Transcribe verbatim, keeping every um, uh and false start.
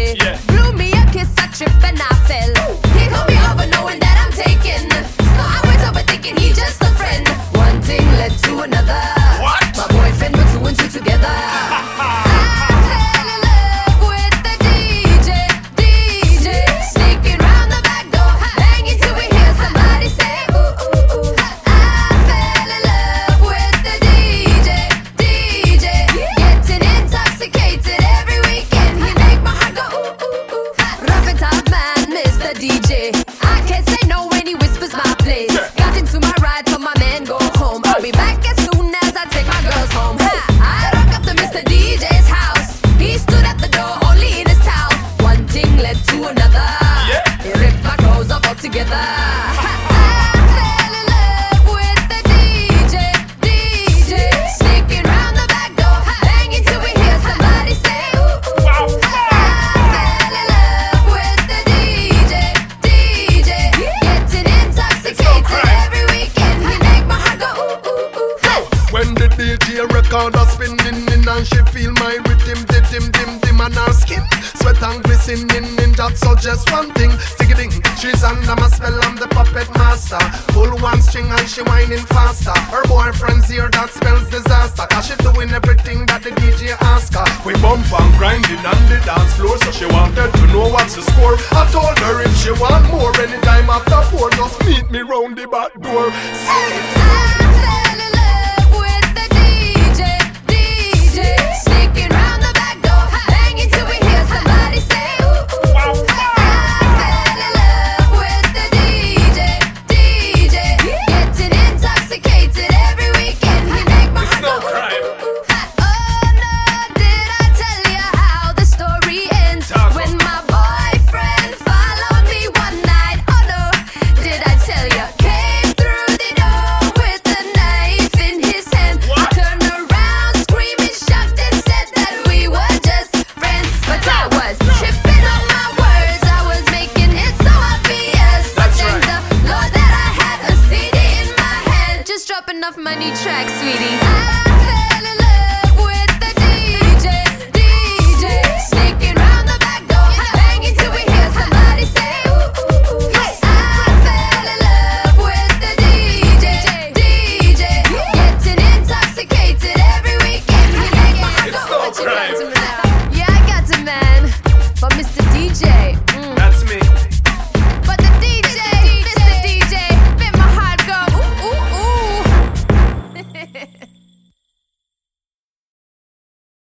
day. Yeah. Blew me a kiss, I tripped and I fell. He called me over knowing that I'm taken. So I went over thinking he just a friend. One thing led to another. What? My boyfriend put two and two together. So just one thing, sing-a-ding. She's under my spell, I'm the puppet master. Pull one string and she whining faster. Her boyfriend's here, that spells disaster. Cause she doing everything that the D J ask her. We bump and grinding on the dance floor, so she wanted to know what's the score. I told her if she want more, anytime after four, just meet me round the back door. See it.